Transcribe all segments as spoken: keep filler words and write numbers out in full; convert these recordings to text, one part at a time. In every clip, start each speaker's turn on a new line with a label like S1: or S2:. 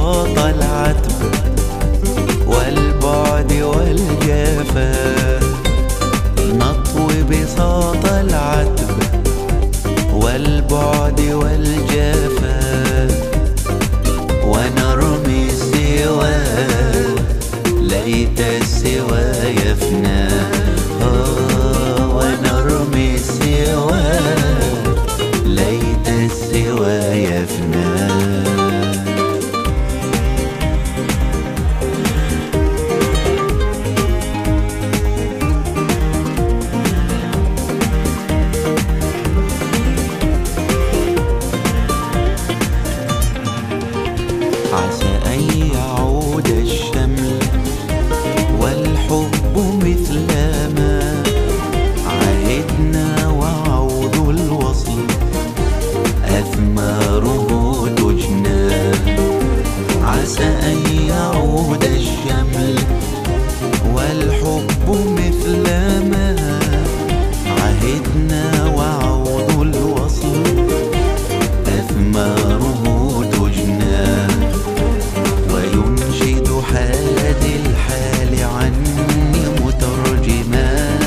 S1: بساط العتب والبعد والجفا، نطوي بساط العتب والبعد والجفا، ونرمي السوى ليت السوى يفنى. آه ونرمي السوى ليت السوى يفنى. عسى أن يعود الشمل والحب مثل ما عهدنا، وعود الوصل أثماره تجنى. عسى أن يعود الشمل والحب مثل ما عهدنا، وعود الوصل أثماره تجنى. وينشد حادي الحال عني مترجما،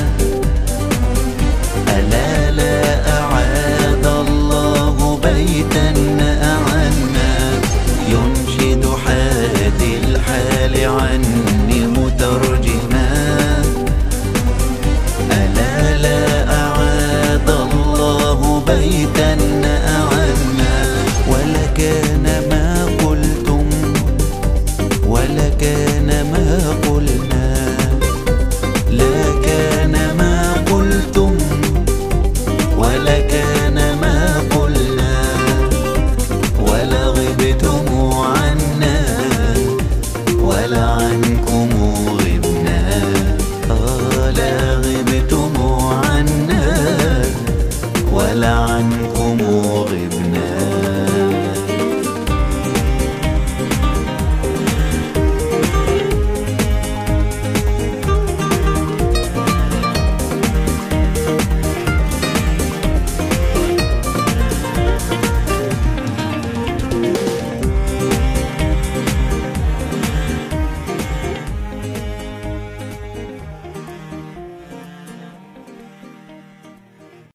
S1: ألا لا أعاد الله بيتا أعنا. ينشد حادي الحال عني مترجما، ألا لا أعاد الله بيتا أعنا. ولكان ما قلتم ولكان ما قلنا، لا كان ما